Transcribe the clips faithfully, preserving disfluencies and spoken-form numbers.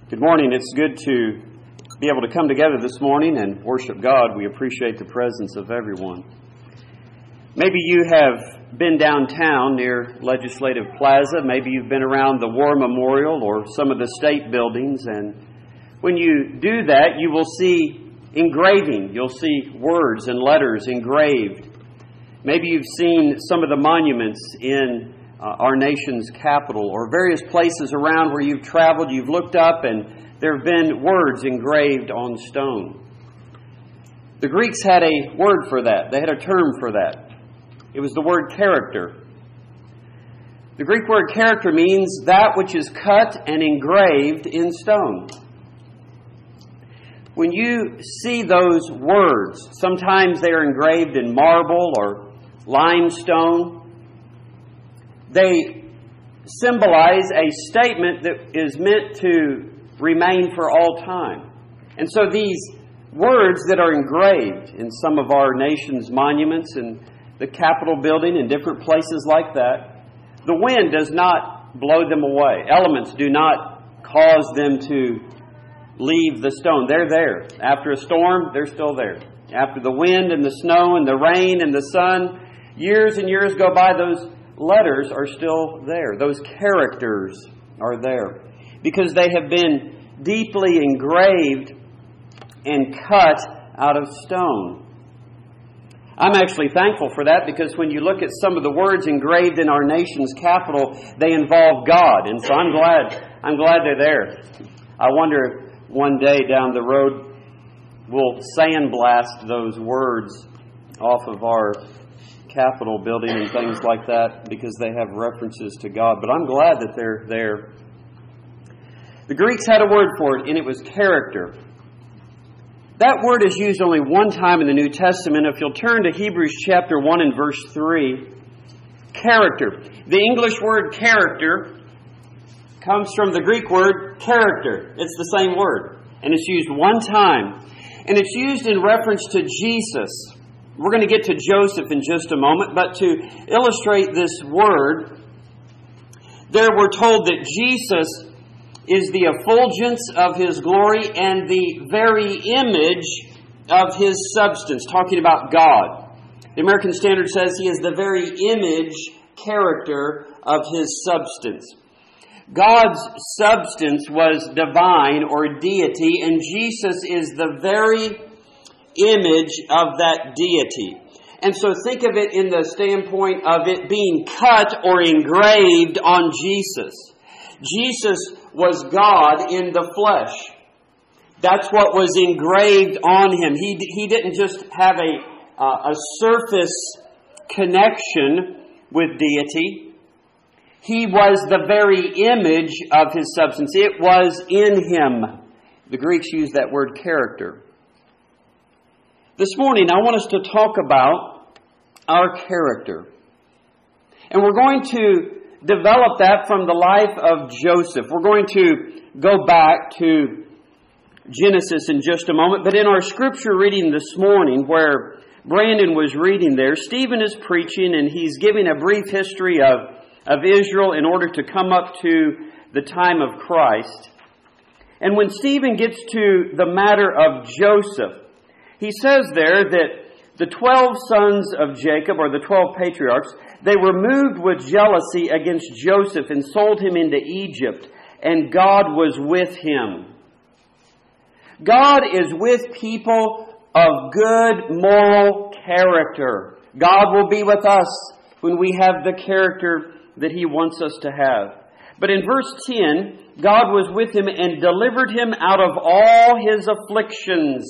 Good morning. It's good to be able to come together this morning and worship God. We appreciate the presence of everyone. Maybe you have been downtown near Legislative Plaza. Maybe you've been around the War Memorial or some of the state buildings. And when you do that, you will see engraving. You'll see words and letters engraved. Maybe you've seen some of the monuments in Uh, our nation's capital, or various places around where you've traveled, you've looked up, and there have been words engraved on stone. The Greeks had a word for that. They had a term for that. It was the word character. The Greek word character means that which is cut and engraved in stone. When you see those words, sometimes they are engraved in marble or limestone. They symbolize a statement that is meant to remain for all time. And so these words that are engraved in some of our nation's monuments and the Capitol building and different places like that, the wind does not blow them away. Elements do not cause them to leave the stone. They're there. After a storm, they're still there. After the wind and the snow and the rain and the sun, years and years go by, those letters are still there. Those characters are there because they have been deeply engraved and cut out of stone. I'm actually thankful for that because when you look at some of the words engraved in our nation's capital, they involve God. And so I'm glad, I'm glad they're there. I wonder if one day down the road we'll sandblast those words off of our Capitol building and things like that because they have references to God. But I'm glad that they're there. The Greeks had a word for it, and it was character. That word is used only one time in the New Testament. If you'll turn to Hebrews chapter one and verse three, character. The English word character comes from the Greek word character. It's the same word, and it's used one time. And it's used in reference to Jesus. We're going to get to Joseph in just a moment, but to illustrate this word, there we're told that Jesus is the effulgence of His glory and the very image of His substance, talking about God. The American Standard says He is the very image, character of His substance. God's substance was divine or deity, and Jesus is the very image of that deity. And so think of it in the standpoint of it being cut or engraved on Jesus. Jesus was God in the flesh. That's what was engraved on Him. He, he didn't just have a, uh, a surface connection with deity. He was the very image of His substance. It was in Him. The Greeks use that word character. This morning, I want us to talk about our character. And we're going to develop that from the life of Joseph. We're going to go back to Genesis in just a moment. But in our scripture reading this morning, where Brandon was reading there, Stephen is preaching and he's giving a brief history of, of Israel in order to come up to the time of Christ. And when Stephen gets to the matter of Joseph, he says there that the twelve sons of Jacob, or the twelve patriarchs, they were moved with jealousy against Joseph and sold him into Egypt, and God was with him. God is with people of good moral character. God will be with us when we have the character that He wants us to have. But in verse ten, God was with him and delivered him out of all his afflictions.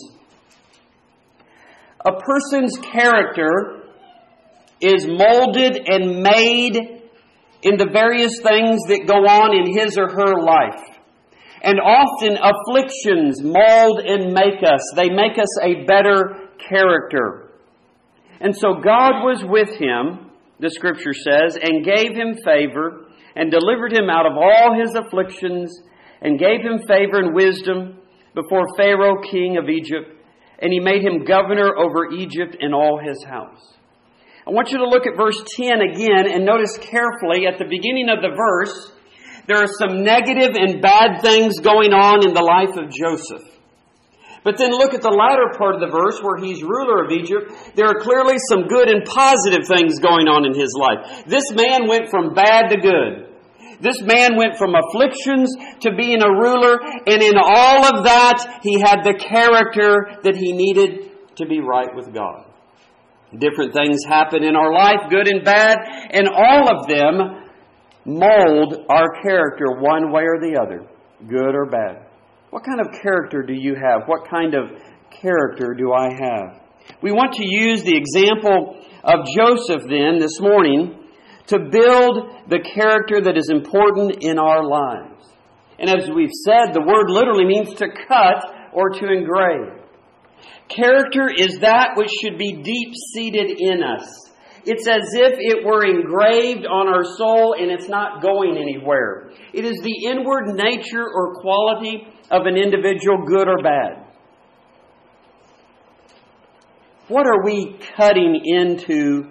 A person's character is molded and made in the various things that go on in his or her life. And often afflictions mold and make us. They make us a better character. And so God was with him, the Scripture says, and gave him favor and delivered him out of all his afflictions and gave him favor and wisdom before Pharaoh, king of Egypt. And he made him governor over Egypt and all his house. I want you to look at verse ten again and notice carefully at the beginning of the verse There are some negative and bad things going on in the life of Joseph. But then look at the latter part of the verse where he's ruler of Egypt. There are clearly some good and positive things going on in his life. This man went from bad to good. This man went from afflictions to being a ruler, and in all of that, he had the character that he needed to be right with God. Different things happen in our life, good and bad, and all of them mold our character one way or the other, good or bad. What kind of character do you have? What kind of character do I have? We want to use the example of Joseph then this morning to build the character that is important in our lives. And as we've said, the word literally means to cut or to engrave. Character is that which should be deep-seated in us. It's as if it were engraved on our soul and it's not going anywhere. It is the inward nature or quality of an individual, good or bad. What are we cutting into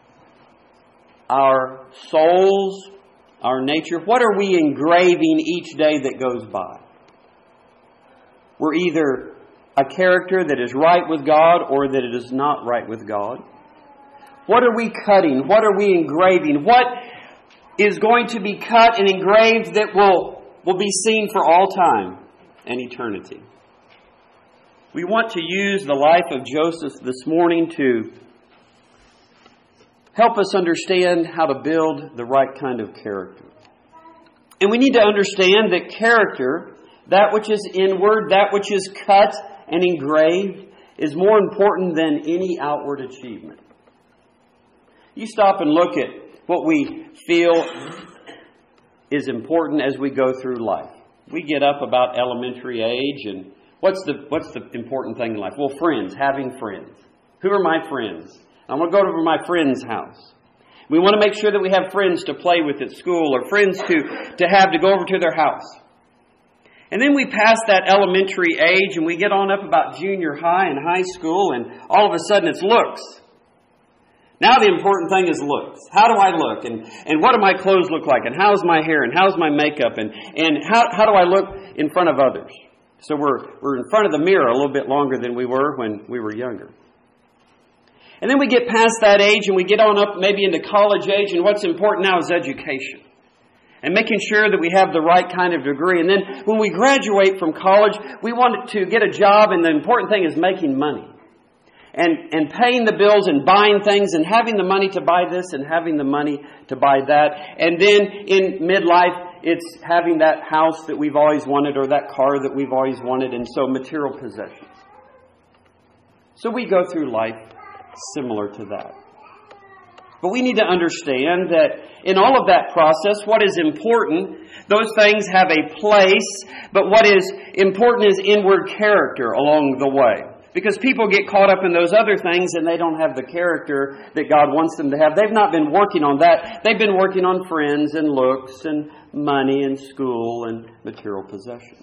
our souls, our nature? What are we engraving each day that goes by? We're either a character that is right with God or that it is not right with God. What are we cutting? What are we engraving? What is going to be cut and engraved that will, will be seen for all time and eternity? We want to use the life of Joseph this morning to help us understand how to build the right kind of character. And we need to understand that character, that which is inward, that which is cut and engraved, is more important than any outward achievement. You stop and look at what we feel is important as we go through life. We get up about elementary age, and what's the what's the important thing in life? Well, friends, having friends. Who are my friends? I want to go to my friend's house. We want to make sure that we have friends to play with at school or friends to, to have to go over to their house. And then we pass that elementary age and we get on up about junior high and high school, and all of a sudden it's looks. Now the important thing is looks. How do I look? And, and what do my clothes look like? And how's my hair? And how's my makeup? And, and how, how do I look in front of others? So we're, we're in front of the mirror a little bit longer than we were when we were younger. And then we get past that age and we get on up maybe into college age, and what's important now is education. And making sure that we have the right kind of degree. And then when we graduate from college, we want to get a job, and the important thing is making money. And, and paying the bills and buying things and having the money to buy this and having the money to buy that. And then in midlife, it's having that house that we've always wanted or that car that we've always wanted, and so material possessions. So we go through life similar to that. But we need to understand that in all of that process, what is important, those things have a place, but what is important is inward character along the way. Because people get caught up in those other things and they don't have the character that God wants them to have. They've not been working on that. They've been working on friends and looks and money and school and material possessions.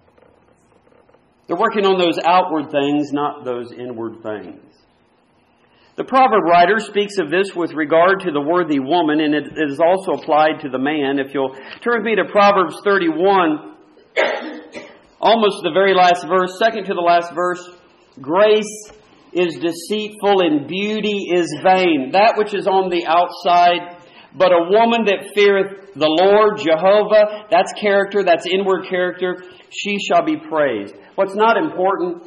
They're working on those outward things, not those inward things. The proverb writer speaks of this with regard to the worthy woman, and it is also applied to the man. If you'll turn with me to Proverbs thirty-one, almost the very last verse, second to the last verse. Grace is deceitful and beauty is vain. That which is on the outside, but a woman that feareth the Lord, Jehovah, that's character, that's inward character, she shall be praised. What's not important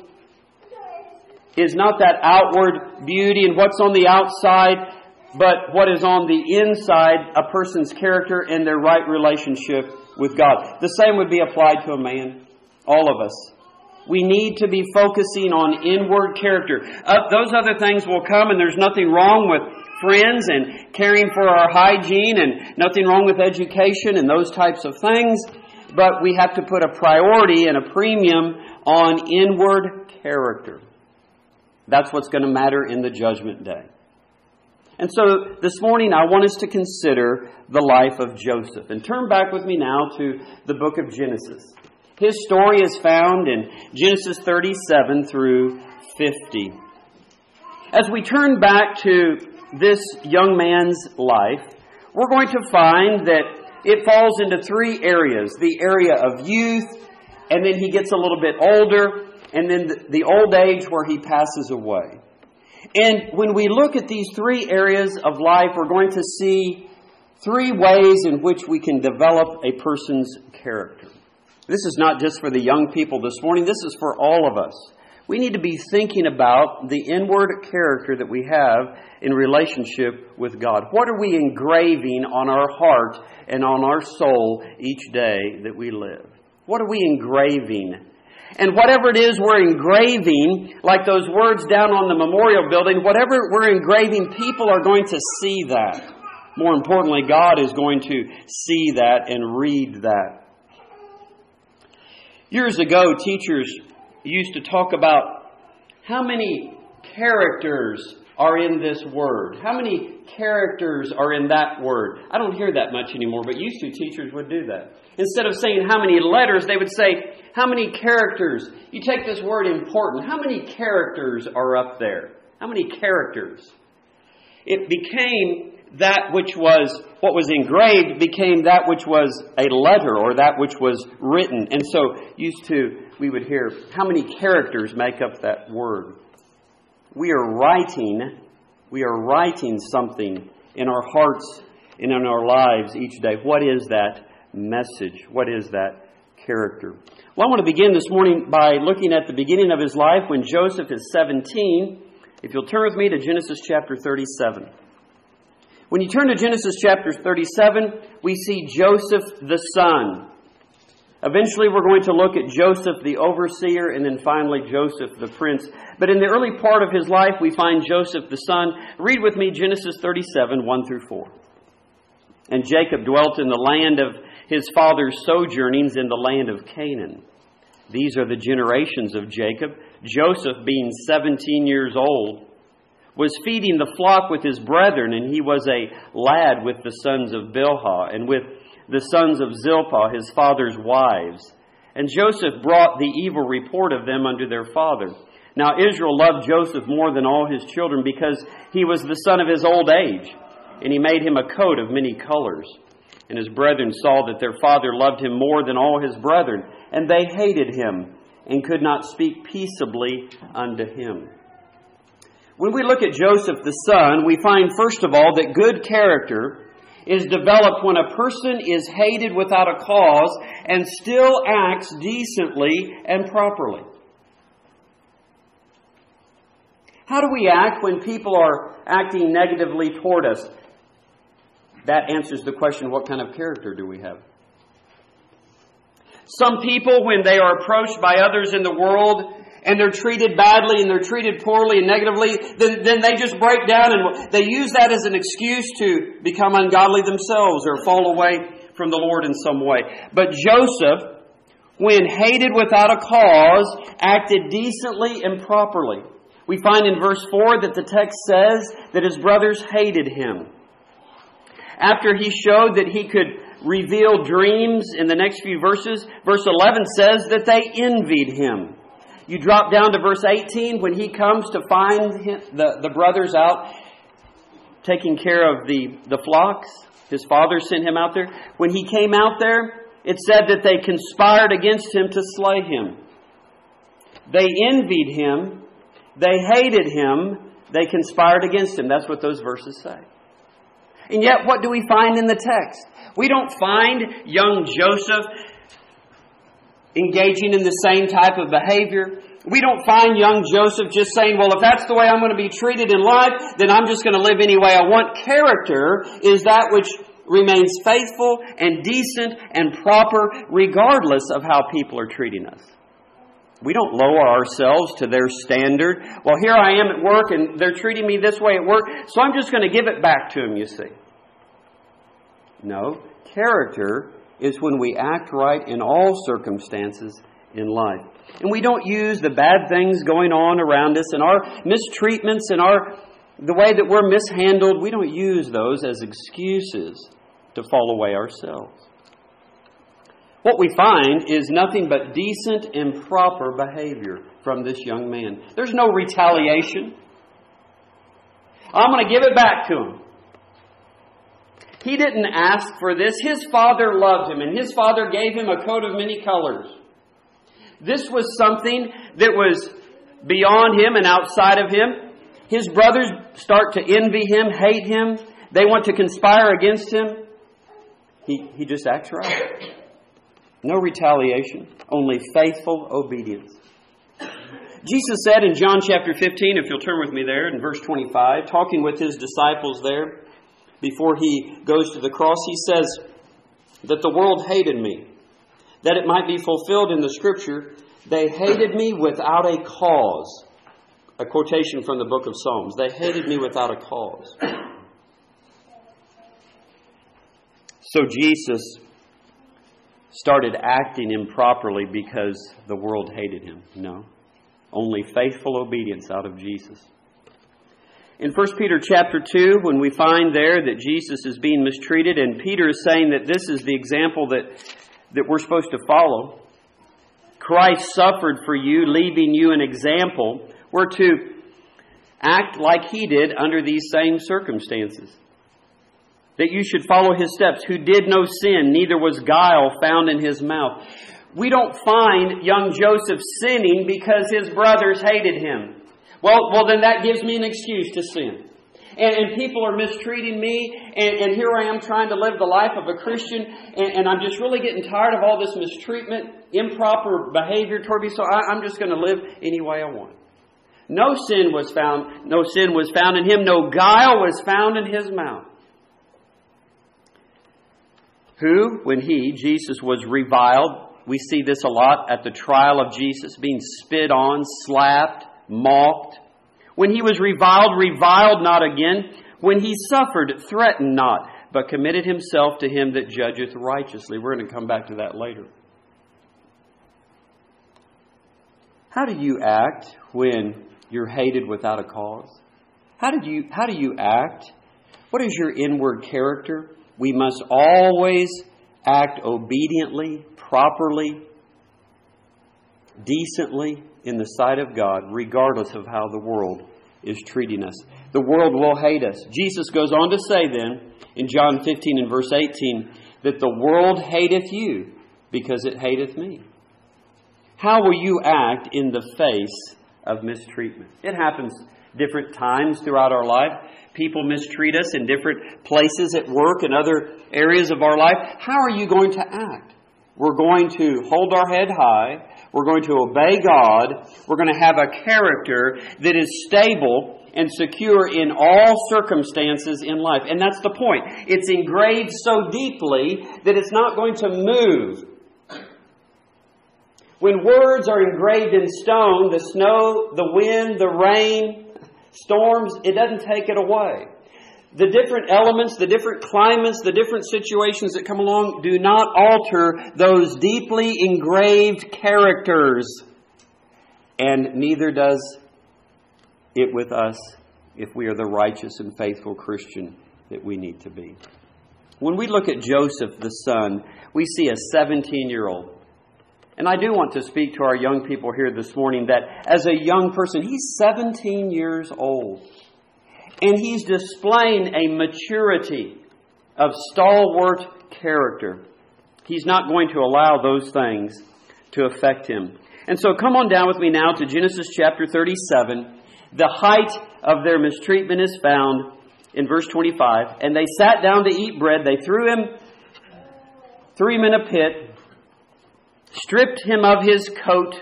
is not that outward beauty and what's on the outside, but what is on the inside, a person's character and their right relationship with God. The same would be applied to a man, all of us. We need to be focusing on inward character. Uh, those other things will come, and there's nothing wrong with friends and caring for our hygiene and nothing wrong with education and those types of things. But we have to put a priority and a premium on inward character. That's what's going to matter in the judgment day. And so this morning I want us to consider the life of Joseph. And turn back with me now to the book of Genesis. His story is found in Genesis thirty-seven through fifty. As we turn back to this young man's life, we're going to find that it falls into three areas. The area of youth, and then he gets a little bit older, and then the, the old age where he passes away. And when we look at these three areas of life, we're going to see three ways in which we can develop a person's character. This is not just for the young people this morning. This is for all of us. We need to be thinking about the inward character that we have in relationship with God. What are we engraving on our heart and on our soul each day that we live? What are we engraving? And whatever it is we're engraving, like those words down on the memorial building, whatever we're engraving, people are going to see that. More importantly, God is going to see that and read that. Years ago, teachers used to talk about how many characters are in this word. How many characters are in that word? I don't hear that much anymore, but used to teachers would do that. Instead of saying how many letters, they would say, how many characters? You take this word important. How many characters are up there? How many characters? It became that which was, what was engraved became that which was a letter or that which was written. And so used to, we would hear, how many characters make up that word? We are writing, we are writing something in our hearts and in our lives each day. What is that message? What is that character? Well, I want to begin this morning by looking at the beginning of his life when Joseph is seventeen. If you'll turn with me to Genesis chapter thirty-seven. When you turn to Genesis chapter thirty-seven, we see Joseph the son. Eventually we're going to look at Joseph the overseer and then finally Joseph the prince. But in the early part of his life we find Joseph the son. Read with me Genesis thirty-seven, one through four. And Jacob dwelt in the land of his father's sojournings in the land of Canaan. These are the generations of Jacob. Joseph, being seventeen years old, was feeding the flock with his brethren, and he was a lad with the sons of Bilhah and with the sons of Zilpah, his father's wives. And Joseph brought the evil report of them unto their father. Now Israel loved Joseph more than all his children, because he was the son of his old age, and he made him a coat of many colors. And his brethren saw that their father loved him more than all his brethren, and they hated him, and could not speak peaceably unto him. When we look at Joseph the son, we find first of all that good character is developed when a person is hated without a cause and still acts decently and properly. How do we act when people are acting negatively toward us? That answers the question, what kind of character do we have? Some people, when they are approached by others in the world and they're treated badly and they're treated poorly and negatively, then, then they just break down and they use that as an excuse to become ungodly themselves or fall away from the Lord in some way. But Joseph, when hated without a cause, acted decently and properly. We find in verse four that the text says that his brothers hated him. After he showed that he could reveal dreams in the next few verses, verse eleven says that they envied him. You drop down to verse eighteen, when he comes to find him, the, the brothers out taking care of the, the flocks. His father sent him out there. When he came out there, it said that they conspired against him to slay him. They envied him. They hated him. They conspired against him. That's what those verses say. And yet, what do we find in the text? We don't find young Joseph engaging in the same type of behavior. We don't find young Joseph just saying, well, if that's the way I'm going to be treated in life, then I'm just going to live any way I want. Character is that which remains faithful and decent and proper regardless of how people are treating us. We don't lower ourselves to their standard. Well, here I am at work and they're treating me this way at work, so I'm just going to give it back to them, you see. No, character is when we act right in all circumstances in life. And we don't use the bad things going on around us and our mistreatments and our the way that we're mishandled, we don't use those as excuses to fall away ourselves. What we find is nothing but decent and proper behavior from this young man. There's no retaliation. I'm going to give it back to him. He didn't ask for this. His father loved him, and his father gave him a coat of many colors. This was something that was beyond him and outside of him. His brothers start to envy him, hate him. They want to conspire against him. He, he just acts right. No retaliation, only faithful obedience. Jesus said in John chapter fifteen, if you'll turn with me there, in verse twenty-five, talking with his disciples there, before he goes to the cross, he says that the world hated me, that it might be fulfilled in the Scripture, they hated me without a cause. A quotation from the book of Psalms. They hated me without a cause. So Jesus started acting improperly because the world hated him. No. Only faithful obedience out of Jesus. In First Peter chapter two, when we find there that Jesus is being mistreated, and Peter is saying that this is the example that, that we're supposed to follow. Christ suffered for you, leaving you an example. We're to act like He did under these same circumstances. That you should follow His steps, who did no sin, neither was guile found in His mouth. We don't find young Joseph sinning because his brothers hated him. Well, well, then that gives me an excuse to sin. And, and people are mistreating me, and, and here I am trying to live the life of a Christian, and, and I'm just really getting tired of all this mistreatment, improper behavior toward me, so I, I'm just going to live any way I want. No sin was found, no sin was found in him, no guile was found in his mouth. Who, when he, Jesus, was reviled, we see this a lot at the trial of Jesus, being spit on, slapped, mocked. When he was reviled, reviled not again. When he suffered, threatened not, but committed himself to him that judgeth righteously. We're going to come back to that later. How do you act when you're hated without a cause? How did you, how do you act? What is your inward character? We must always act obediently, properly, decently in the sight of God, regardless of how the world is treating us. The world will hate us. Jesus goes on to say then, in John fifteen and verse eighteen, that the world hateth you because it hateth me. How will you act in the face of mistreatment? It happens different times throughout our life. People mistreat us in different places at work and other areas of our life. How are you going to act? We're going to hold our head high. We're going to obey God. We're going to have a character that is stable and secure in all circumstances in life. And that's the point. It's engraved so deeply that it's not going to move. When words are engraved in stone, the snow, the wind, the rain, storms, it doesn't take it away. The different elements, the different climates, the different situations that come along do not alter those deeply engraved characters. And neither does it with us if we are the righteous and faithful Christian that we need to be. When we look at Joseph, the son, we see a seventeen-year-old. And I do want to speak to our young people here this morning that as a young person, he's seventeen years old. And he's displaying a maturity of stalwart character. He's not going to allow those things to affect him. And so come on down with me now to Genesis chapter thirty-seven. The height of their mistreatment is found in verse twenty-five. And they sat down to eat bread. They threw him, threw him in a pit, stripped him of his coat.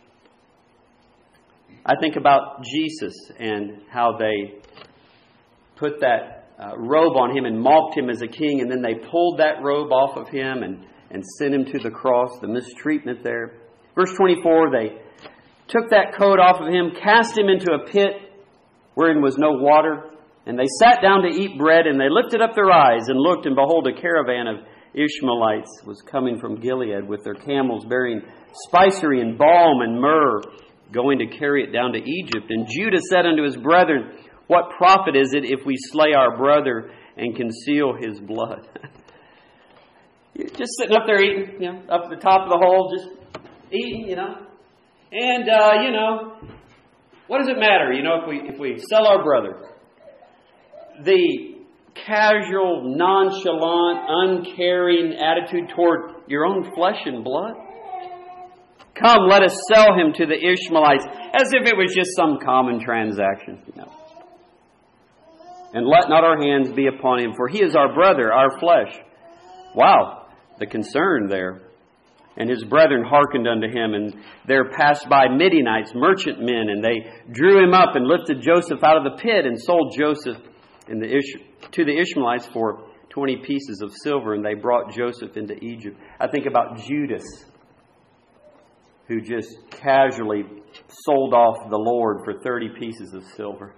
I think about Jesus and how they put that uh, robe on him and mocked him as a king, and then they pulled that robe off of him and, and sent him to the cross, the mistreatment there. Verse twenty-four, they took that coat off of him, cast him into a pit wherein was no water, and they sat down to eat bread, and they lifted up their eyes and looked, and behold, a caravan of Ishmaelites was coming from Gilead with their camels bearing spicery and balm and myrrh, going to carry it down to Egypt. And Judah said unto his brethren, what profit is it if we slay our brother and conceal his blood? You're just sitting up there eating, you know, up at the top of the hole, just eating, you know. And, uh, you know, what does it matter, you know, if we if we sell our brother? The casual, nonchalant, uncaring attitude toward your own flesh and blood? Come, let us sell him to the Ishmaelites, as if it was just some common transaction. No. And let not our hands be upon him, for he is our brother, our flesh. Wow, the concern there. And his brethren hearkened unto him, and there passed by Midianites, merchantmen, and they drew him up and lifted Joseph out of the pit and sold Joseph in the Ish- to the Ishmaelites for twenty pieces of silver, and they brought Joseph into Egypt. I think about Judas, who just casually sold off the Lord for thirty pieces of silver.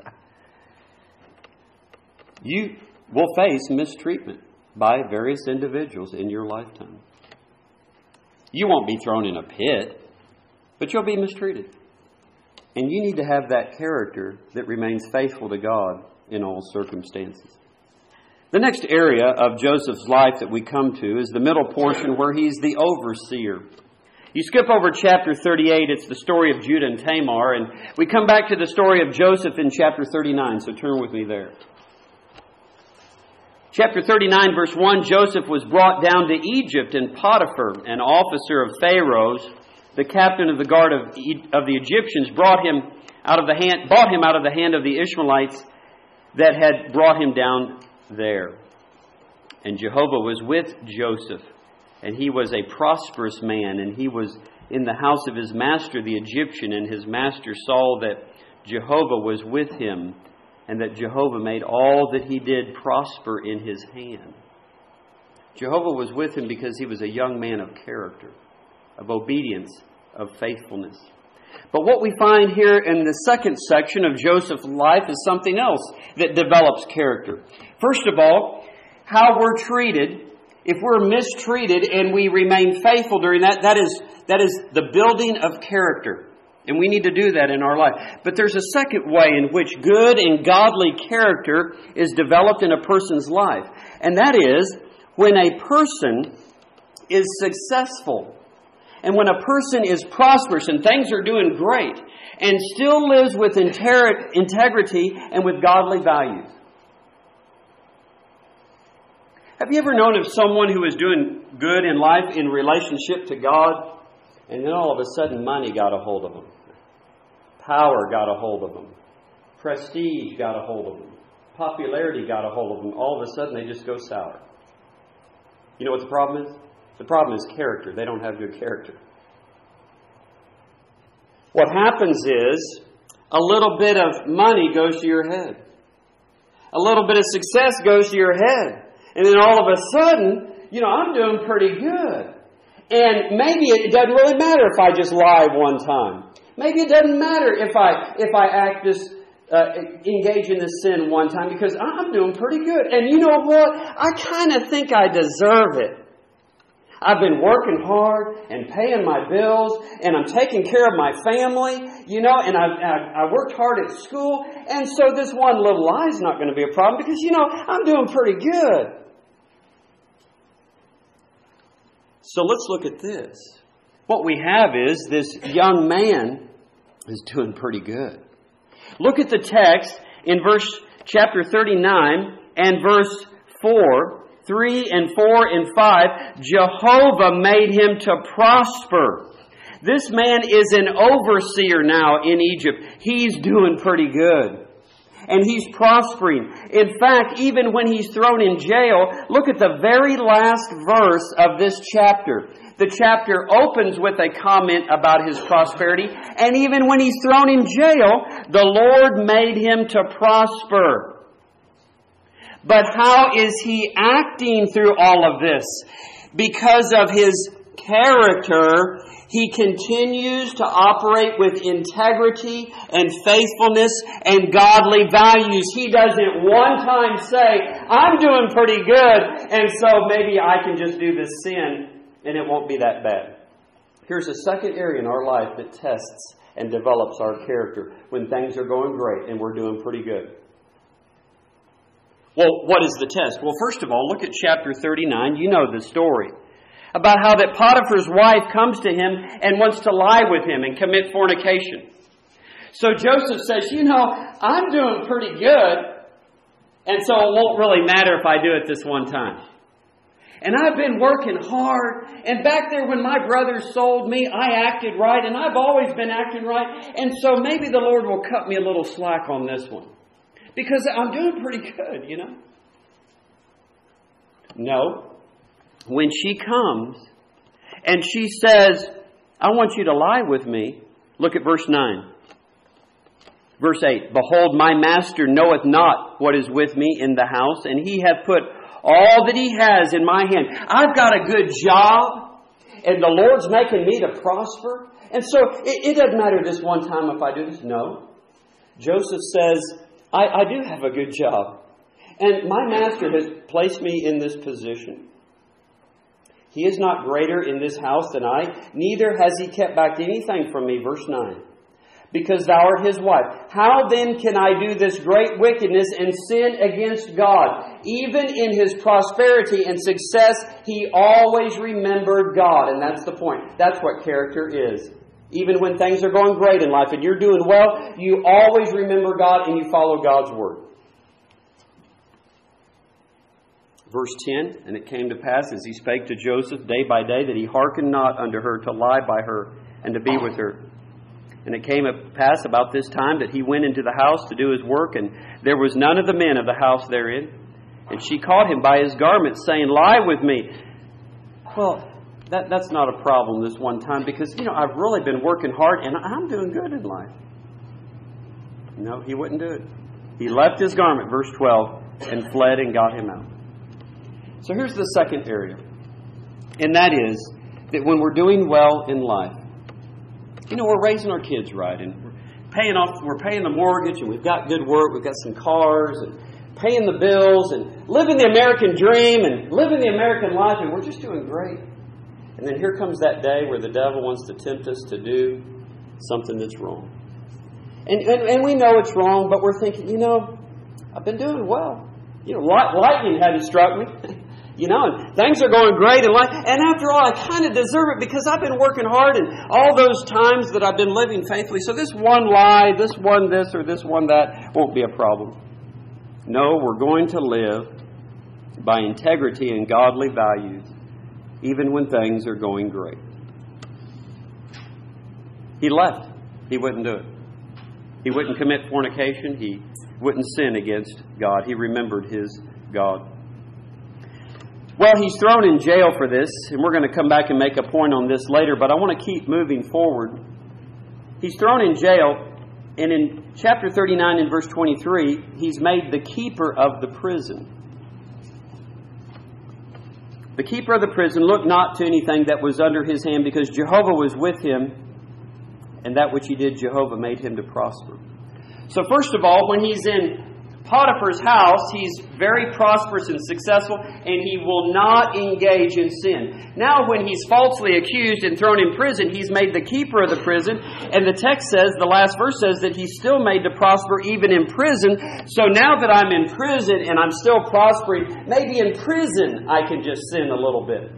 You will face mistreatment by various individuals in your lifetime. You won't be thrown in a pit, but you'll be mistreated. And you need to have that character that remains faithful to God in all circumstances. The next area of Joseph's life that we come to is the middle portion where he's the overseer. You skip over chapter thirty-eight, it's the story of Judah and Tamar, and we come back to the story of Joseph in chapter thirty-nine, so turn with me there. Chapter thirty-nine, verse one, Joseph was brought down to Egypt, and Potiphar, an officer of Pharaoh's, the captain of the guard of, of the Egyptians, brought him out of the hand, bought him out of the hand of the Ishmaelites that had brought him down there. And Jehovah was with Joseph, and he was a prosperous man, and he was in the house of his master, the Egyptian, and his master saw that Jehovah was with him, and that Jehovah made all that he did prosper in his hand. Jehovah was with him because he was a young man of character, of obedience, of faithfulness. But what we find here in the second section of Joseph's life is something else that develops character. First of all, how we're treated. If we're mistreated and we remain faithful during that, that is, that is the building of character. And we need to do that in our life. But there's a second way in which good and godly character is developed in a person's life. And that is when a person is successful. And when a person is prosperous and things are doing great and still lives with inter- integrity and with godly values. Have you ever known of someone who was doing good in life in relationship to God, and then all of a sudden money got a hold of them? Power got a hold of them. Prestige got a hold of them. Popularity got a hold of them. All of a sudden they just go sour. You know what the problem is? The problem is character. They don't have good character. What happens is a little bit of money goes to your head. A little bit of success goes to your head. And then all of a sudden, you know, I'm doing pretty good. And maybe it doesn't really matter if I just lie one time. Maybe it doesn't matter if I if I act this, uh, engage in this sin one time, because I'm doing pretty good. And you know what? I kind of think I deserve it. I've been working hard and paying my bills, and I'm taking care of my family, you know, and I, I, I worked hard at school. And so this one little lie is not going to be a problem because, you know, I'm doing pretty good. So let's look at this. What we have is this young man is doing pretty good. Look at the text in verse chapter thirty-nine and verse four, three and four and five. Jehovah made him to prosper. This man is an overseer now in Egypt. He's doing pretty good. And he's prospering. In fact, even when he's thrown in jail, look at the very last verse of this chapter. The chapter opens with a comment about his prosperity. And even when he's thrown in jail, the Lord made him to prosper. But how is he acting through all of this? Because of his character, he continues to operate with integrity and faithfulness and godly values. He doesn't one time say, I'm doing pretty good, and so maybe I can just do this sin and it won't be that bad. Here's a second area in our life that tests and develops our character when things are going great and we're doing pretty good. Well, what is the test? Well, first of all, look at chapter thirty-nine. You know the story. About how that Potiphar's wife comes to him and wants to lie with him and commit fornication. So Joseph says, you know, I'm doing pretty good. And so it won't really matter if I do it this one time. And I've been working hard. And back there when my brothers sold me, I acted right. And I've always been acting right. And so maybe the Lord will cut me a little slack on this one. Because I'm doing pretty good, you know. No. When she comes and she says, I want you to lie with me. Look at verse nine. Verse eight. Behold, my master knoweth not what is with me in the house, and he hath put all that he has in my hand. I've got a good job, and the Lord's making me to prosper. And so it, it doesn't matter this one time if I do this. No. Joseph says, I, I do have a good job. And my master has placed me in this position. He is not greater in this house than I, neither has he kept back anything from me. Verse nine. Because thou art his wife. How then can I do this great wickedness and sin against God? Even in his prosperity and success, he always remembered God. And that's the point. That's what character is. Even when things are going great in life and you're doing well, you always remember God and you follow God's word. Verse ten, and it came to pass as he spake to Joseph day by day that he hearkened not unto her to lie by her and to be with her. And it came to pass about this time that he went into the house to do his work, and there was none of the men of the house therein. And she caught him by his garment, saying, Lie with me. Well, that, that's not a problem this one time, because, you know, I've really been working hard, and I'm doing good in life. No, he wouldn't do it. He left his garment, verse twelve, and fled and got him out. So here's the second area. And that is that when we're doing well in life, you know, we're raising our kids right, and we're paying off, we're paying the mortgage, and we've got good work, we've got some cars, and paying the bills, and living the American dream, and living the American life, and we're just doing great. And then here comes that day where the devil wants to tempt us to do something that's wrong. And, and, and we know it's wrong, but we're thinking, you know, I've been doing well. You know, lightning hadn't struck me. You know, and things are going great in life. And after all, I kind of deserve it because I've been working hard and all those times that I've been living faithfully. So this one lie, this one this, or this one that won't be a problem. No, we're going to live by integrity and godly values, even when things are going great. He left. He wouldn't do it. He wouldn't commit fornication. He wouldn't sin against God. He remembered his God. Well, he's thrown in jail for this, and we're going to come back and make a point on this later, but I want to keep moving forward. He's thrown in jail, and in chapter thirty-nine and verse twenty-three, he's made the keeper of the prison. The keeper of the prison looked not to anything that was under his hand, because Jehovah was with him, and that which he did, Jehovah made him to prosper. So first of all, when he's in Potiphar's house, he's very prosperous and successful, and he will not engage in sin. Now when he's falsely accused and thrown in prison, he's made the keeper of the prison, and the text says, the last verse says that he's still made to prosper even in prison. So now that I'm in prison and I'm still prospering, maybe in prison I can just sin a little bit.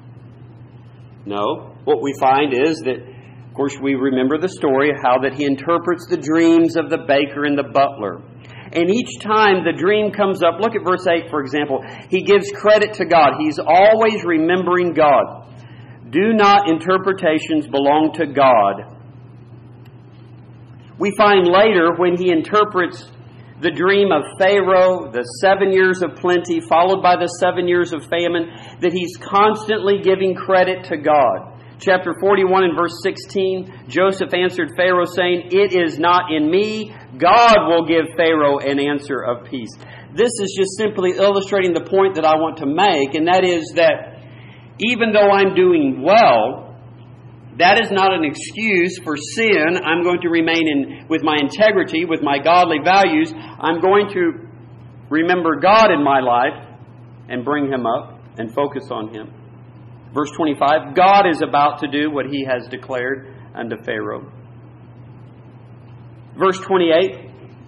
No, what we find is that, of course, we remember the story of how that he interprets the dreams of the baker and the butler. And each time the dream comes up, look at verse eight, for example. He gives credit to God. He's always remembering God. Do not interpretations belong to God? We find later when he interprets the dream of Pharaoh, the seven years of plenty, followed by the seven years of famine, that he's constantly giving credit to God. Chapter forty-one and verse sixteen, Joseph answered Pharaoh, saying, It is not in me. God will give Pharaoh an answer of peace. This is just simply illustrating the point that I want to make, and that is that even though I'm doing well, that is not an excuse for sin. I'm going to remain in with my integrity, with my godly values. I'm going to remember God in my life and bring Him up and focus on Him. Verse twenty-five, God is about to do what He has declared unto Pharaoh. Verse twenty-eight,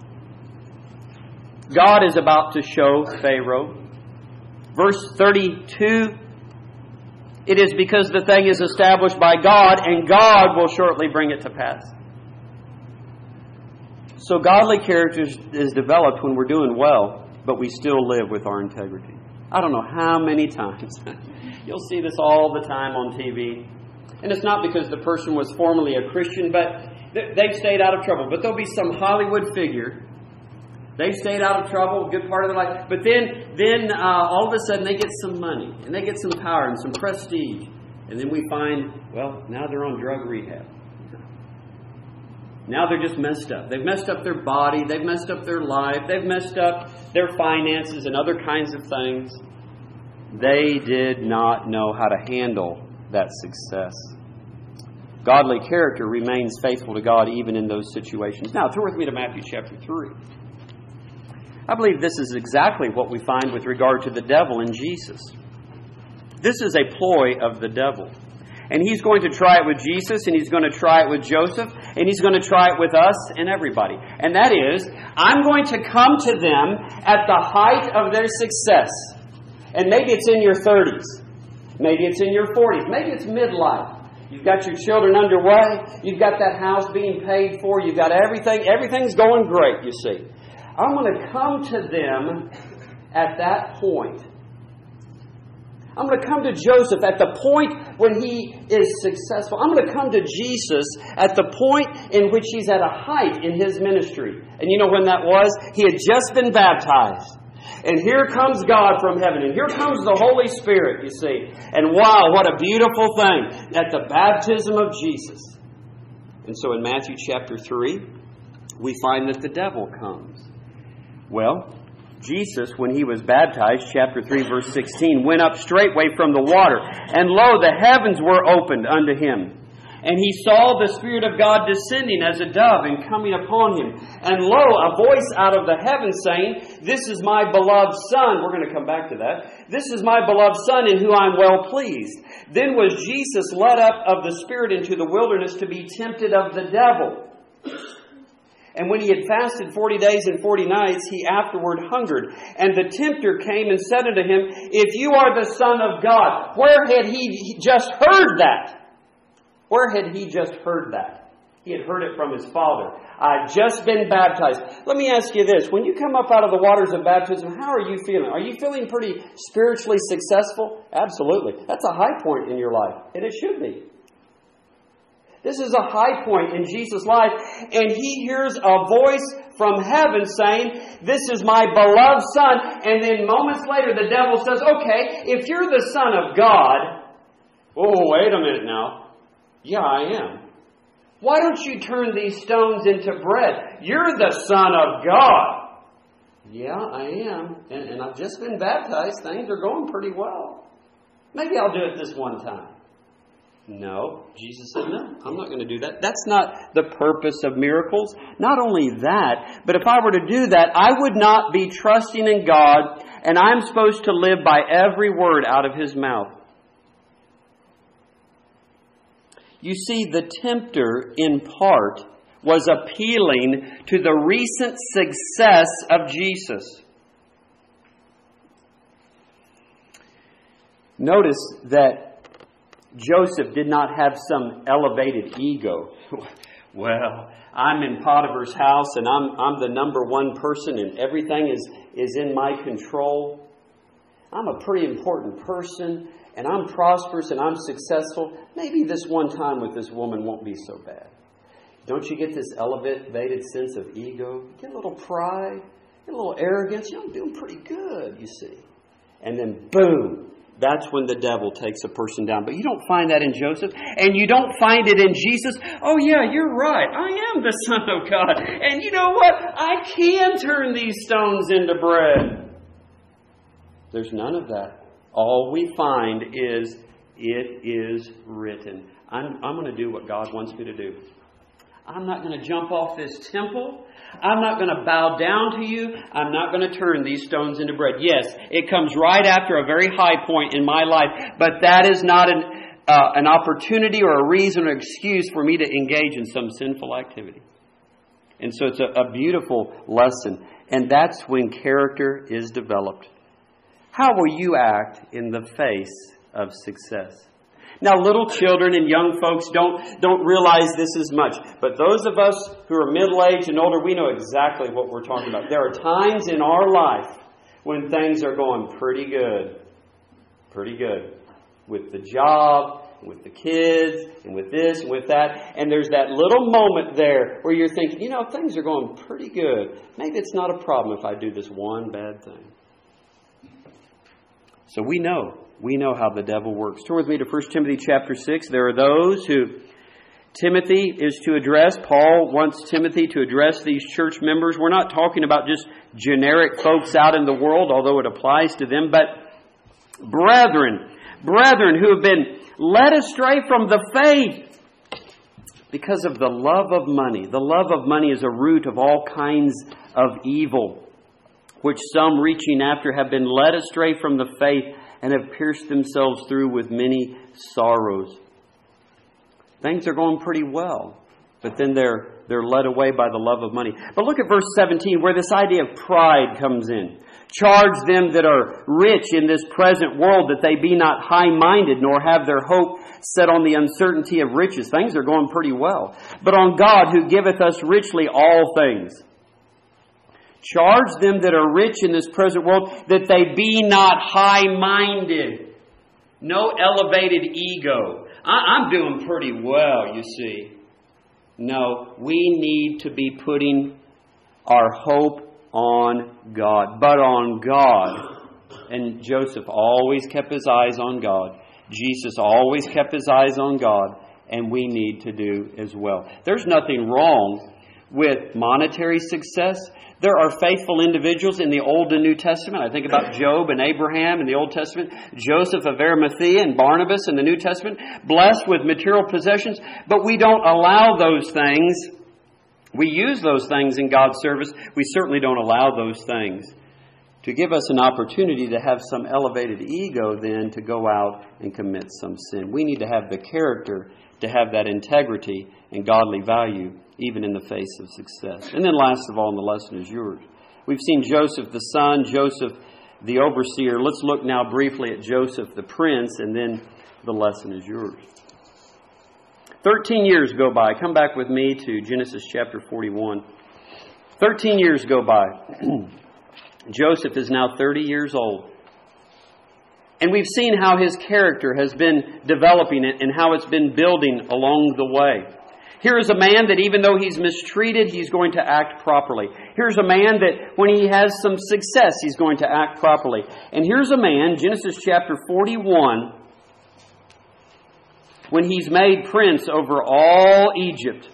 God is about to show Pharaoh. Verse thirty-two, it is because the thing is established by God, and God will shortly bring it to pass. So godly character is developed when we're doing well, but we still live with our integrity. I don't know how many times. You'll see this all the time on T V. And it's not because the person was formerly a Christian, but they've stayed out of trouble. But there'll be some Hollywood figure. They've stayed out of trouble, a good part of their life. But then, then uh, all of a sudden they get some money, and they get some power and some prestige. And then we find, well, now they're on drug rehab. Now they're just messed up. They've messed up their body. They've messed up their life. They've messed up their finances and other kinds of things. They did not know how to handle that success. Godly character remains faithful to God even in those situations. Now, turn with me to Matthew chapter three. I believe this is exactly what we find with regard to the devil in Jesus. This is a ploy of the devil. And he's going to try it with Jesus, and he's going to try it with Joseph, and he's going to try it with us and everybody. And that is, I'm going to come to them at the height of their success. And maybe it's in your thirties. Maybe it's in your forties. Maybe it's midlife. You've got your children underway. You've got that house being paid for. You've got everything. Everything's going great, you see. I'm going to come to them at that point. I'm going to come to Joseph at the point when he is successful. I'm going to come to Jesus at the point in which he's at a height in his ministry. And you know when that was? He had just been baptized. And here comes God from heaven. And here comes the Holy Spirit, you see. And wow, what a beautiful thing at the baptism of Jesus. And so in Matthew chapter three, we find that the devil comes. Well, Jesus, when he was baptized, chapter three, verse sixteen, went up straightway from the water. And lo, the heavens were opened unto him. And he saw the Spirit of God descending as a dove and coming upon him. And lo, a voice out of the heavens saying, This is my beloved Son. We're going to come back to that. This is my beloved Son in whom I'm well pleased. Then was Jesus led up of the Spirit into the wilderness to be tempted of the devil. And when he had fasted forty days and forty nights, he afterward hungered. And the tempter came and said unto him, If you are the Son of God. Where had he just heard that? Where had he just heard that? He had heard it from his Father. I've just been baptized. Let me ask you this. When you come up out of the waters of baptism, how are you feeling? Are you feeling pretty spiritually successful? Absolutely. That's a high point in your life. And it should be. This is a high point in Jesus' life. And he hears a voice from heaven saying, This is my beloved Son. And then moments later the devil says, Okay, if you're the Son of God, oh, wait a minute now. Yeah, I am. Why don't you turn these stones into bread? You're the Son of God. Yeah, I am. And, and I've just been baptized. Things are going pretty well. Maybe I'll do it this one time. No, Jesus said, no, I'm not going to do that. That's not the purpose of miracles. Not only that, but if I were to do that, I would not be trusting in God, and I'm supposed to live by every word out of His mouth. You see, the tempter, in part, was appealing to the recent success of Jesus. Notice that Joseph did not have some elevated ego. Well, I'm in Potiphar's house and I'm, I'm the number one person and everything is, is in my control. I'm a pretty important person and I'm prosperous and I'm successful. Maybe this one time with this woman won't be so bad. Don't you get this elevated sense of ego? Get a little pride, get a little arrogance. You know, I'm doing pretty good, you see. And then boom. That's when the devil takes a person down. But you don't find that in Joseph. And you don't find it in Jesus. Oh yeah, you're right. I am the Son of God. And you know what? I can turn these stones into bread. There's none of that. All we find is, it is written. I'm, I'm going to do what God wants me to do. I'm not going to jump off this temple. I'm not going to bow down to you. I'm not going to turn these stones into bread. Yes, it comes right after a very high point in my life, but that is not an, uh, an opportunity or a reason or excuse for me to engage in some sinful activity. And so it's a, a beautiful lesson. And that's when character is developed. How will you act in the face of success? Now, little children and young folks don't, don't realize this as much. But those of us who are middle-aged and older, we know exactly what we're talking about. There are times in our life when things are going pretty good. Pretty good. With the job, with the kids, and with this, and with that. And there's that little moment there where you're thinking, you know, things are going pretty good. Maybe it's not a problem if I do this one bad thing. So we know. We know how the devil works. Turn with me to First Timothy chapter six. There are those who Timothy is to address. Paul wants Timothy to address these church members. We're not talking about just generic folks out in the world, although it applies to them, but brethren, brethren who have been led astray from the faith because of the love of money. The love of money is a root of all kinds of evil, which some reaching after have been led astray from the faith and have pierced themselves through with many sorrows. Things are going pretty well, but then they're they're led away by the love of money. But look at verse seventeen, where this idea of pride comes in. Charge them that are rich in this present world that they be not high-minded, nor have their hope set on the uncertainty of riches. Things are going pretty well. But on God, who giveth us richly all things. Charge them that are rich in this present world that they be not high-minded. No elevated ego. I'm doing pretty well, you see. No, we need to be putting our hope on God. But on God. And Joseph always kept his eyes on God. Jesus always kept his eyes on God. And we need to do as well. There's nothing wrong with monetary success. There are faithful individuals in the Old and New Testament. I think about Job and Abraham in the Old Testament, Joseph of Arimathea and Barnabas in the New Testament, blessed with material possessions. But we don't allow those things. We use those things in God's service. We certainly don't allow those things to give us an opportunity to have some elevated ego then to go out and commit some sin. We need to have the character to have that integrity and godly value even in the face of success. And then last of all, and the lesson is yours. We've seen Joseph the son, Joseph the overseer. Let's look now briefly at Joseph the prince, and then the lesson is yours. Thirteen years go by. Come back with me to Genesis chapter forty-one. Thirteen years go by. Joseph is now thirty years old. And we've seen how his character has been developing and how it's been building along the way. Here is a man that even though he's mistreated, he's going to act properly. Here's a man that when he has some success, he's going to act properly. And here's a man, Genesis chapter forty-one, when he's made prince over all Egypt.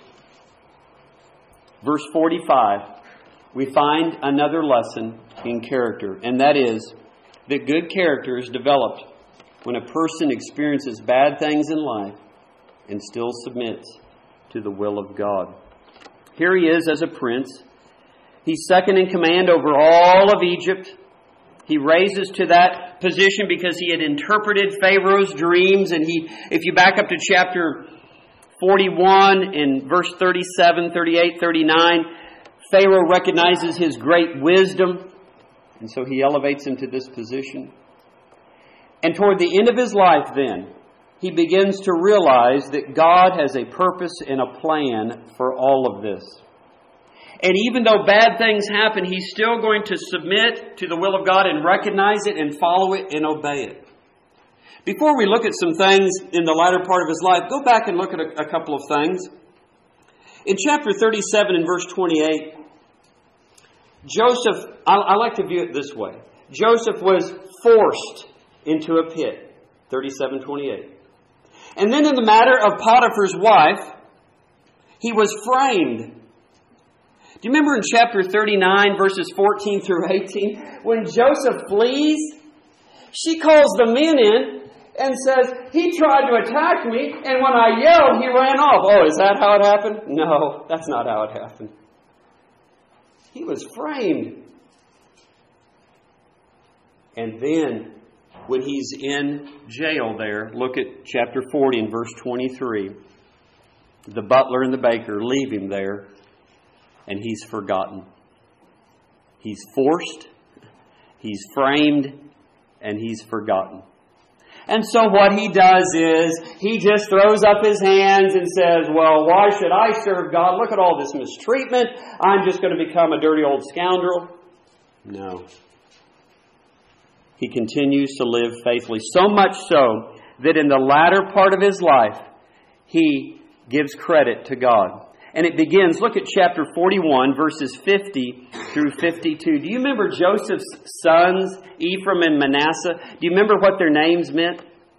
Verse forty-five, we find another lesson in character, and that is that good character is developed when a person experiences bad things in life and still submits to the will of God. Here he is as a prince. He's second in command over all of Egypt. He raises to that position because he had interpreted Pharaoh's dreams. And he, if you back up to chapter forty-one in verse thirty-seven, thirty-eight, thirty-nine, Pharaoh recognizes his great wisdom. And so he elevates him to this position. And toward the end of his life then, he begins to realize that God has a purpose and a plan for all of this. And even though bad things happen, he's still going to submit to the will of God and recognize it and follow it and obey it. Before we look at some things in the latter part of his life, go back and look at a, a couple of things. In chapter thirty-seven and verse twenty-eight, Joseph, I, I like to view it this way. Joseph was forced into a pit. thirty-seven twenty-eight. And then in the matter of Potiphar's wife, he was framed. Do you remember in chapter thirty-nine, verses fourteen through eighteen, when Joseph flees, she calls the men in and says, he tried to attack me, and when I yelled, he ran off. Oh, is that how it happened? No, that's not how it happened. He was framed. And then, when he's in jail there, look at chapter forty and verse twenty-three. The butler and the baker leave him there, and he's forgotten. He's forced, he's framed, and he's forgotten. And so what he does is, he just throws up his hands and says, well, why should I serve God? Look at all this mistreatment. I'm just going to become a dirty old scoundrel. No. he continues to live faithfully. So much so that in the latter part of his life, he gives credit to God. And it begins, look at chapter forty-one, verses fifty through fifty-two. Do you remember Joseph's sons, Ephraim and Manasseh? Do you remember what their names meant?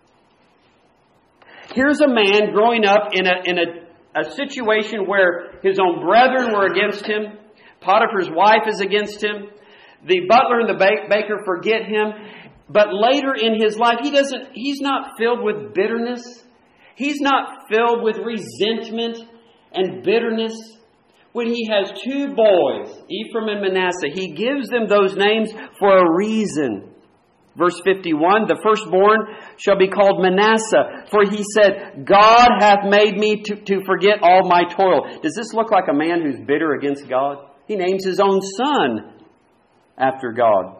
Here's a man growing up in a, in a, a situation where his own brethren were against him. Potiphar's wife is against him. The butler and the baker forget him. But later in his life, he doesn't, he's not filled with bitterness. He's not filled with resentment and bitterness. When he has two boys, Ephraim and Manasseh, he gives them those names for a reason. Verse fifty-one, the firstborn shall be called Manasseh, for he said, God hath made me to, to forget all my toil. Does this look like a man who's bitter against God? He names his own son after God.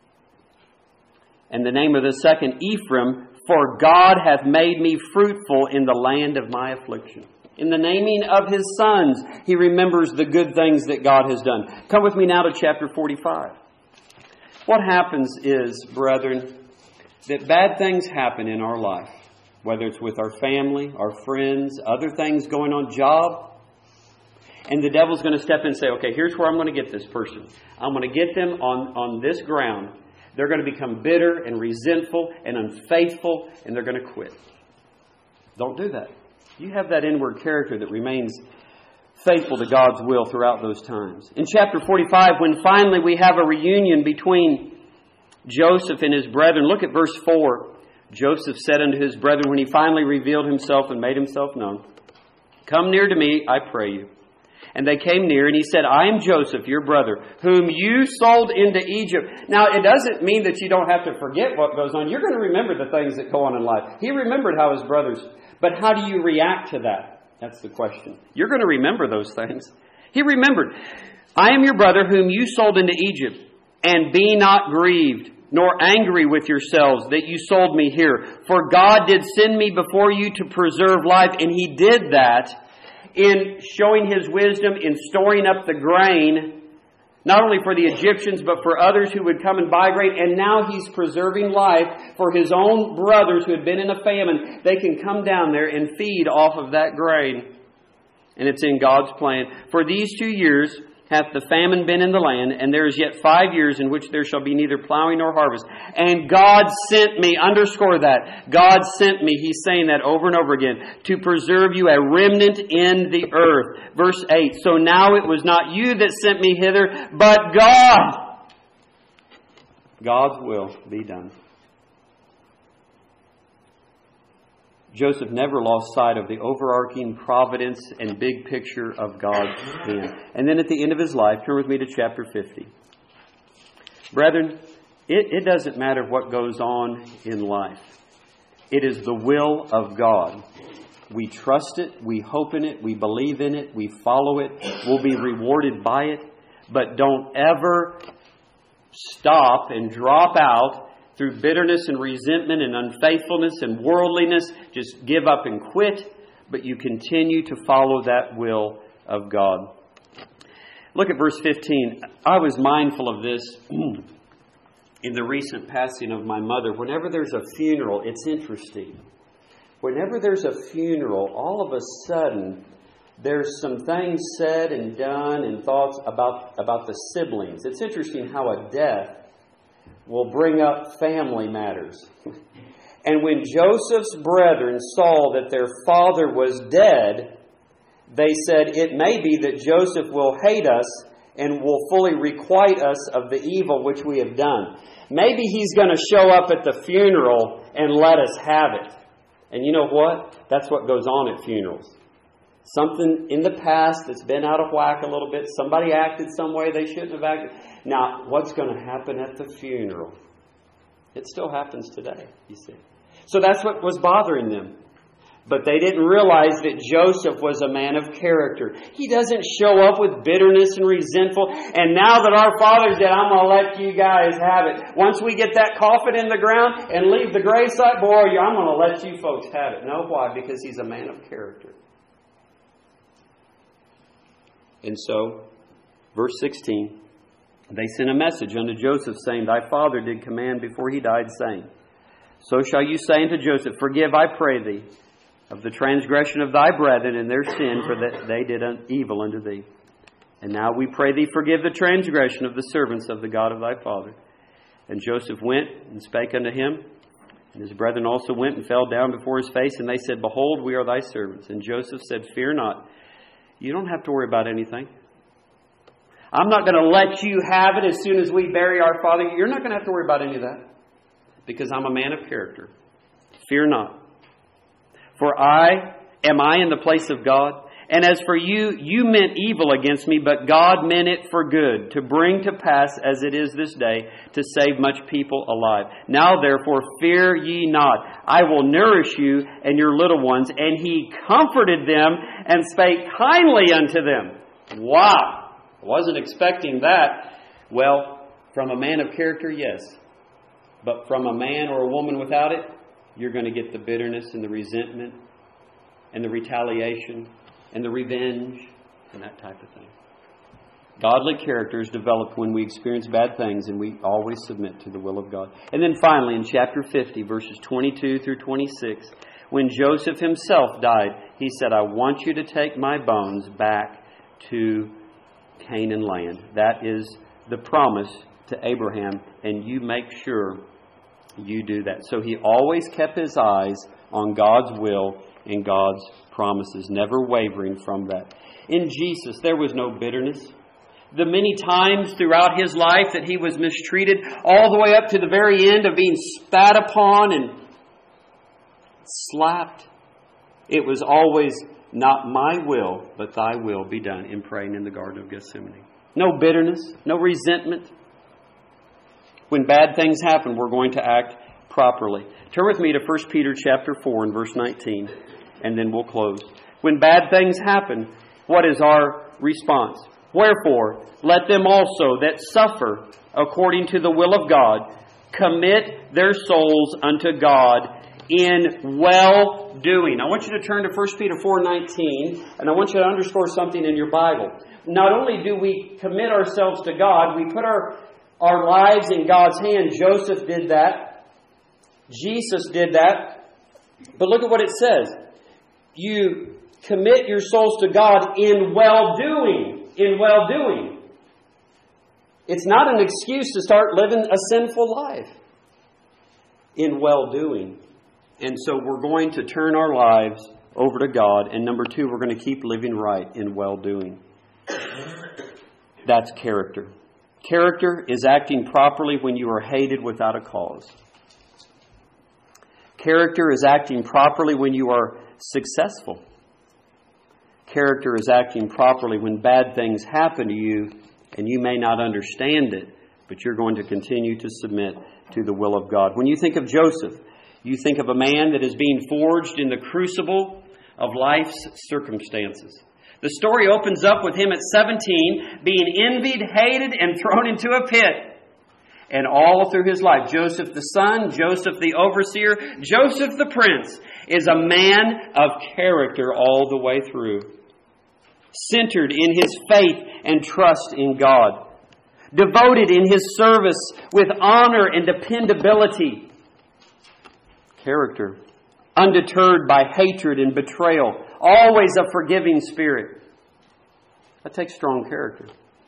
And the name of the second, Ephraim, for God hath made me fruitful in the land of my affliction. In the naming of his sons, he remembers the good things that God has done. Come with me now to chapter forty-five. What happens is, brethren, that bad things happen in our life. Whether it's with our family, our friends, other things going on, job. And the devil's going to step in and say, okay, here's where I'm going to get this person. I'm going to get them on, on this ground. They're going to become bitter and resentful and unfaithful, and they're going to quit. Don't do that. You have that inward character that remains faithful to God's will throughout those times. In chapter forty-five, when finally we have a reunion between Joseph and his brethren, look at verse four. Joseph said unto his brethren, when he finally revealed himself and made himself known, come near to me, I pray you. And they came near, and he said, I am Joseph, your brother, whom you sold into Egypt. Now, it doesn't mean that you don't have to forget what goes on. You're going to remember the things that go on in life. He remembered how his brothers... But how do you react to that? That's the question. You're going to remember those things. He remembered, I am your brother whom you sold into Egypt, and be not grieved, nor angry with yourselves that you sold me here. For God did send me before you to preserve life, and He did that in showing His wisdom, in storing up the grain, not only for the Egyptians, but for others who would come and buy grain. And now He's preserving life for His own brothers who had been in a famine. They can come down there and feed off of that grain. And it's in God's plan. For these two years hath the famine been in the land, and there is yet five years in which there shall be neither plowing nor harvest. And God sent me, underscore that, God sent me, He's saying that over and over again, to preserve you a remnant in the earth. Verse eight, so now it was not you that sent me hither, but God. God's will be done. Joseph never lost sight of the overarching providence and big picture of God's hand. And then at the end of his life, turn with me to chapter fifty. Brethren, it, it doesn't matter what goes on in life. It is the will of God. We trust it, we hope in it, we believe in it, we follow it, we'll be rewarded by it. But don't ever stop and drop out through bitterness and resentment and unfaithfulness and worldliness. Just give up and quit, but you continue to follow that will of God. Look at verse fifteen. I was mindful of this in the recent passing of my mother. Whenever there's a funeral, it's interesting. Whenever there's a funeral, all of a sudden, there's some things said and done and thoughts about, about the siblings. It's interesting how a death will bring up family matters. And when Joseph's brethren saw that their father was dead, they said, it may be that Joseph will hate us and will fully requite us of the evil which we have done. Maybe he's going to show up at the funeral and let us have it. And you know what? That's what goes on at funerals. Something in the past that's been out of whack a little bit. Somebody acted some way they shouldn't have acted. Now, what's going to happen at the funeral? It still happens today, you see. So that's what was bothering them. But they didn't realize that Joseph was a man of character. He doesn't show up with bitterness and resentful. And now that our father's dead, I'm going to let you guys have it. Once we get that coffin in the ground and leave the gravesite, boy, I'm going to let you folks have it. No, why? Because he's a man of character. And so, verse sixteen, They sent a message unto Joseph, saying, Thy father did command before he died, saying, So shall you say unto Joseph, Forgive, I pray thee, of the transgression of thy brethren and their sin, for that they did evil unto thee. And now we pray thee, forgive the transgression of the servants of the God of thy father. And Joseph went and spake unto him, and his brethren also went and fell down before his face, and they said, Behold, we are thy servants. And Joseph said, Fear not. You don't have to worry about anything. I'm not going to let you have it as soon as we bury our father. You're not going to have to worry about any of that, because I'm a man of character. Fear not. For I, am I in the place of God? And as for you, you meant evil against me, but God meant it for good, to bring to pass as it is this day, to save much people alive. Now therefore fear ye not. I will nourish you and your little ones. And he comforted them and spake kindly unto them. Wow! I wasn't expecting that. Well, from a man of character, yes. But from a man or a woman without it, you're going to get the bitterness and the resentment and the retaliation and the revenge and that type of thing. Godly character is developed when we experience bad things, and we always submit to the will of God. And then finally, in chapter fifty, verses twenty-two through twenty-six, when Joseph himself died, he said, I want you to take my bones back to Canaan land. That is the promise to Abraham, and you make sure you do that. So he always kept his eyes on God's will and God's promises, never wavering from that. In Jesus, there was no bitterness. The many times throughout his life that he was mistreated, all the way up to the very end of being spat upon and slapped, it was always, not my will, but thy will be done, in praying in the Garden of Gethsemane. No bitterness, no resentment. When bad things happen, we're going to act properly. Turn with me to First Peter chapter four and verse nineteen, and then we'll close. When bad things happen, what is our response? Wherefore, let them also that suffer according to the will of God commit their souls unto God in well-doing. I want you to turn to First Peter four nineteen, and I want you to underscore something in your Bible. Not only do we commit ourselves to God, we put our, our lives in God's hand. Joseph did that. Jesus did that. But look at what it says. You commit your souls to God in well-doing. In well-doing. It's not an excuse to start living a sinful life. In well-doing. And so we're going to turn our lives over to God. And number two, we're going to keep living right in well-doing. That's character. Character is acting properly when you are hated without a cause. Character is acting properly when you are successful. Character is acting properly when bad things happen to you and you may not understand it, but you're going to continue to submit to the will of God. When you think of Joseph, you think of a man that is being forged in the crucible of life's circumstances. The story opens up with him at seventeen, being envied, hated, and thrown into a pit. And all through his life, Joseph the son, Joseph the overseer, Joseph the prince is a man of character all the way through. Centered in his faith and trust in God. Devoted in his service with honor and dependability. Character. Undeterred by hatred and betrayal. Always a forgiving spirit. That takes strong character.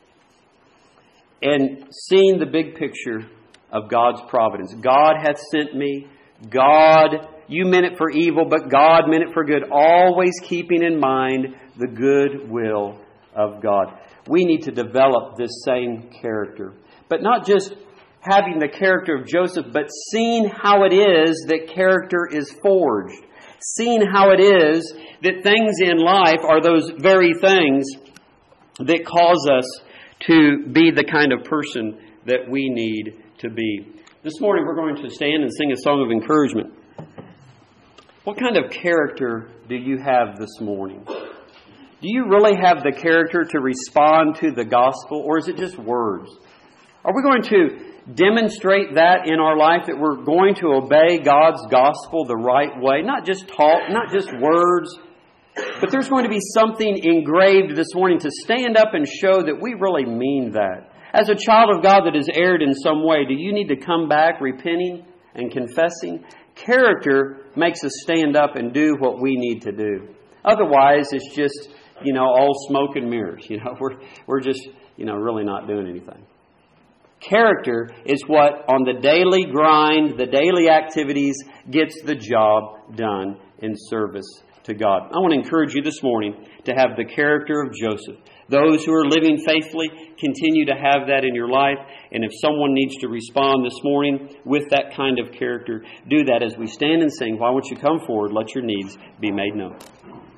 And seeing the big picture of God's providence. God hath sent me. God, you meant it for evil, but God meant it for good. Always keeping in mind the good will of God. We need to develop this same character. But not just having the character of Joseph, but seeing how it is that character is forged. Seeing how it is that things in life are those very things that cause us to be the kind of person that we need to be. This morning we're going to stand and sing a song of encouragement. What kind of character do you have this morning? Do you really have the character to respond to the gospel, or is it just words? Are we going to demonstrate that in our life, that we're going to obey God's gospel the right way? Not just talk, not just words, but there's going to be something engraved this morning to stand up and show that we really mean that. As a child of God that has erred in some way, do you need to come back repenting and confessing? Character makes us stand up and do what we need to do. Otherwise, it's just, you know, all smoke and mirrors. You know, we're we're just, you know, really not doing anything. Character is what, on the daily grind, the daily activities, gets the job done in service to God. I want to encourage you this morning to have the character of Joseph. Those who are living faithfully, continue to have that in your life. And if someone needs to respond this morning with that kind of character, do that as we stand and sing. Why won't you come forward? Let your needs be made known.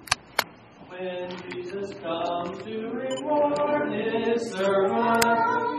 When Jesus comes to reward His servant,